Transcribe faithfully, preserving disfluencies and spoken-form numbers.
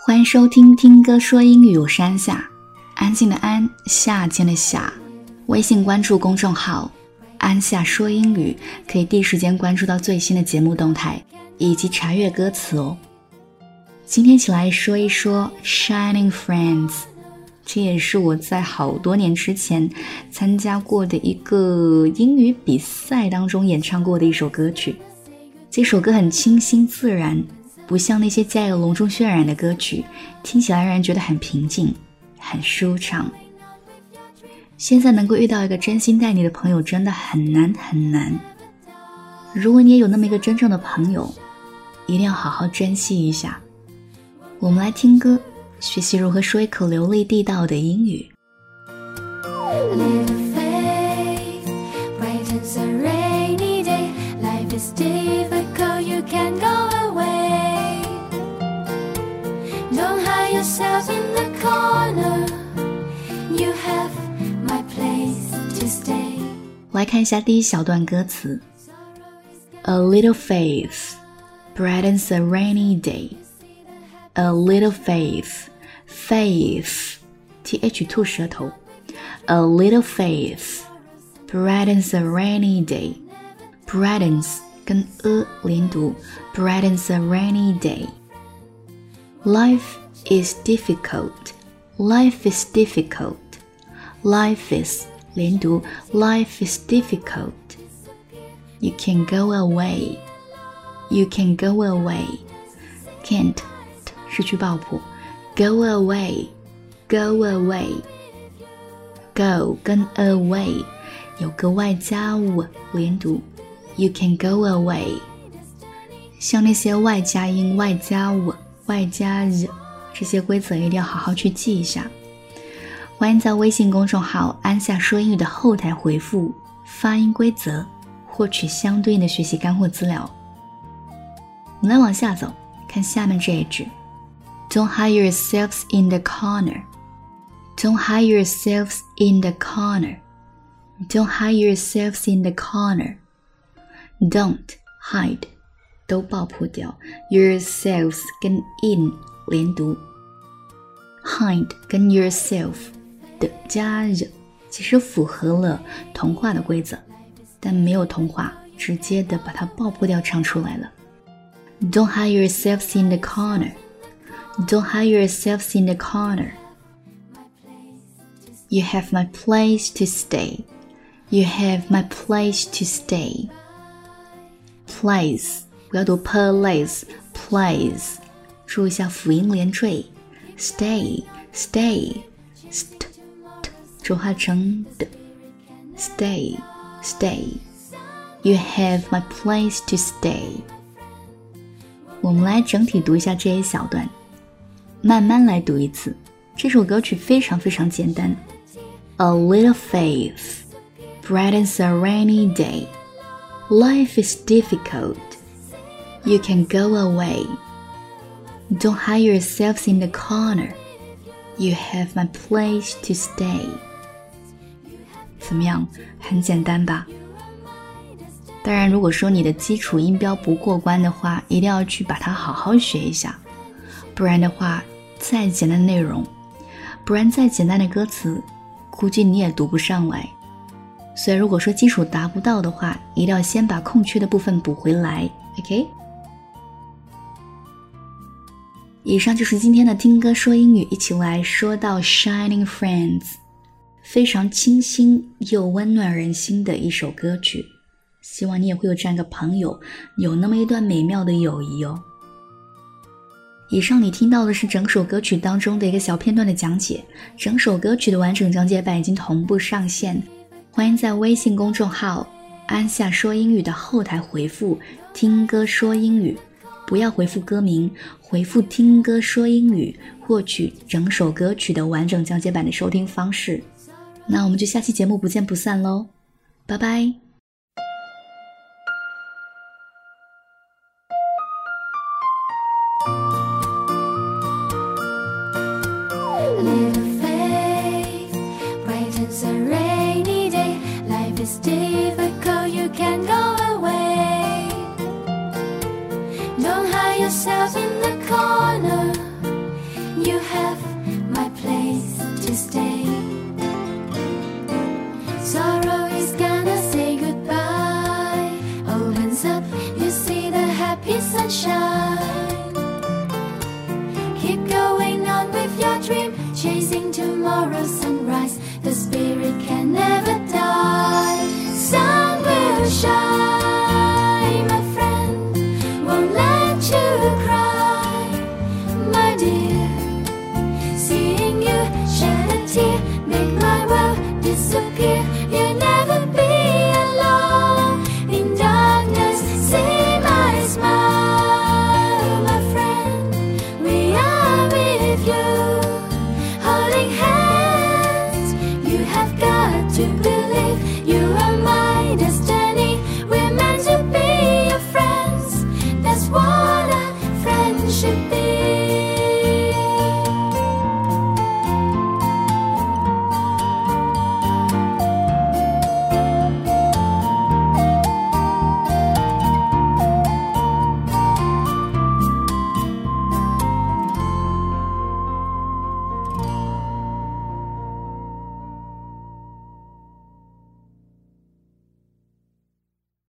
欢迎收听听歌说英语，我是安夏，安静的安，夏天的夏。微信关注公众号安夏说英语，可以第一时间关注到最新的节目动态以及查阅歌词哦。今天一起来说一说 Shining Friends， 这也是我在好多年之前参加过的一个英语比赛当中演唱过的一首歌曲。这首歌很清新自然，不像那些带有隆重渲染的歌曲，听起来让人觉得很平静很舒畅。现在能够遇到一个真心待你的朋友真的很难很难，如果你也有那么一个真正的朋友，一定要好好珍惜一下。我们来听歌，学习如何说一口流利地道的英语。来看一下第一小段歌词。 A little faith brightens a rainy day. A little faith faith th 吐舌头。 A little faith brightens a rainy day. Brightens 跟 a 连读， brightens a rainy day. Life is difficult. Life is difficult. Life is 连读， Life is difficult. You can go away. You can go away. Can't 失去爆破， Go away. Go away. Go 跟 away 有个外加 w 连读， You can go away. 像那些外加音、外加 w、外加 z 这些规则一定要好好去记一下。欢迎在微信公众号安夏说英语的后台回复发音规则，获取相对应的学习干货资料。我们来往下走，看下面这一句。 Don't hide yourselves in the corner. Don't hide yourselves in the corner. Don't hide yourselves in the corner. Don't hide 都爆破掉， yourselves 跟 in 连读， hide 跟 yourself 的加热其实符合了童话的规则，但没有童话直接的把它爆破掉唱出来了。 Don't hide yourselves in the corner. Don't hide yourselves in the corner. You have my place to stay. You have my place to stay. Place 不要读 place, place 注意一下辅音连缀。 Stay, stay, st, t 浊化成的。 Stay, stay. You have my place to stay. 我们来整体读一下这一小段，慢慢来读一次。这首歌曲非常非常简单。 A little faith brightens a rainy day. Life is difficult. You can go away. Don't hide yourselves in the corner. You have my place to stay. 怎么样？很简单吧？当然，如果说你的基础音标不过关的话，一定要去把它好好学一下，不然的话，再简单的内容，不然再简单的歌词，估计你也读不上来。所以如果说基础达不到的话，一定要先把空缺的部分补回来 OK。 以上就是今天的听歌说英语，一起来说到 Shining Friends， 非常清新又温暖人心的一首歌曲，希望你也会有这样一个朋友，有那么一段美妙的友谊哦。以上你听到的是整首歌曲当中的一个小片段的讲解，整首歌曲的完整讲解版已经同步上线，欢迎在微信公众号安夏说英语的后台回复听歌说英语，不要回复歌名，回复听歌说英语，获取整首歌曲的完整讲解版的收听方式。那我们就下期节目不见不散咯，拜拜。 It's difficult, you can go away. Don't hide yourself in the corner. you have my place to stay. Sorrow is gonna say goodbye. Opens up, you see the happy sunshine. Keep going on with your dream, chasing tomorrow's sunrise. The spirit can never die. Sun will shine, my friend, won't let you cry, my dear. Seeing you shed a tear, make my world disappear. You'll never be alone in darkness. See my smile, my friend. We are with you, holding hands. You have got to believe you are my destiny. We're meant to be your friends. That's what a friend should be.